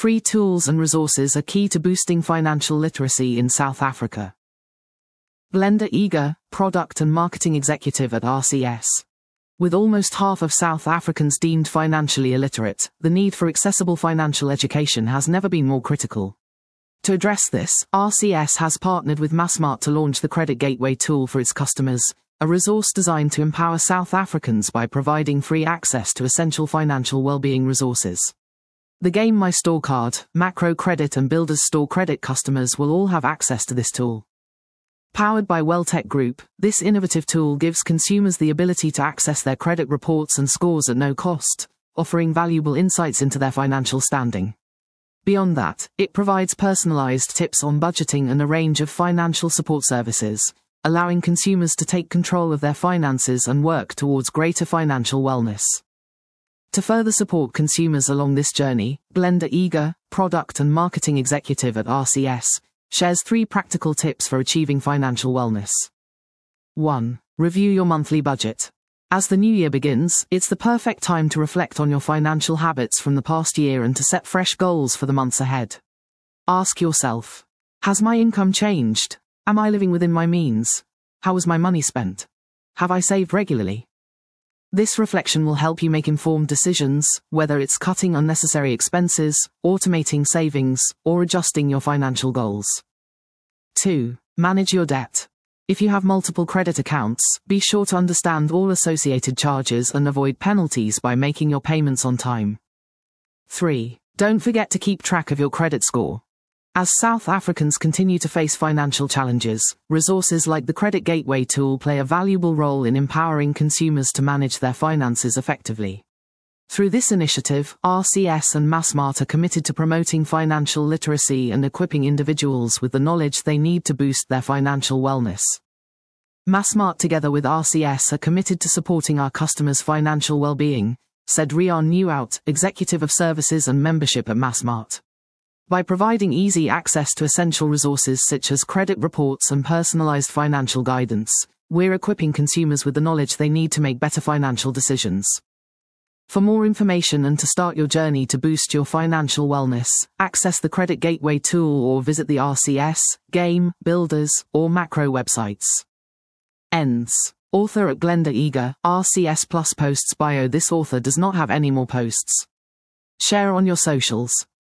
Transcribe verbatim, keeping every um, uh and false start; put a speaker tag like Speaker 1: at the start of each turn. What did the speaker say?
Speaker 1: free tools and resources are key to boosting financial literacy in South Africa. Glenda Eager, Product and Marketing Executive at R C S. With almost half of South Africans deemed financially illiterate, the need for accessible financial education has never been more critical. To address this, R C S has partnered with Massmart to launch the Credit Gateway tool for its customers, a resource designed to empower South Africans by providing free access to essential financial well-being resources. The Game My Store card, Macro Credit and Builders Store Credit customers will all have access to this tool. Powered by Welltech Group, this innovative tool gives consumers the ability to access their credit reports and scores at no cost, offering valuable insights into their financial standing. Beyond that, it provides personalized tips on budgeting and a range of financial support services, allowing consumers to take control of their finances and work towards greater financial wellness. To further support consumers along this journey, Glenda Eager, Product and Marketing Executive at R C S, shares three practical tips for achieving financial wellness. one. Review your monthly budget. As the new year begins, it's the perfect time to reflect on your financial habits from the past year and to set fresh goals for the months ahead. Ask yourself, has my income changed? Am I living within my means? How was my money spent? Have I saved regularly? This reflection will help you make informed decisions, whether it's cutting unnecessary expenses, automating savings, or adjusting your financial goals. two. Manage your debt. If you have multiple credit accounts, be sure to understand all associated charges and avoid penalties by making your payments on time. three. Don't forget to keep track of your credit score. As South Africans continue to face financial challenges, resources like the Credit Gateway tool play a valuable role in empowering consumers to manage their finances effectively. Through this initiative, R C S and Massmart are committed to promoting financial literacy and equipping individuals with the knowledge they need to boost their financial wellness. Massmart together with R C S are committed to supporting our customers' financial well-being, said Riaan Nieuwoud, Executive of Services and Membership at Massmart. By providing easy access to essential resources such as credit reports and personalized financial guidance, we're equipping consumers with the knowledge they need to make better financial decisions. For more information and to start your journey to boost your financial wellness, access the Credit Gateway tool or visit the R C S, Game, Builders, or Macro websites. Ends. Author at Glenda Eager, R C S Plus posts bio. This author does not have any more posts. Share on your socials.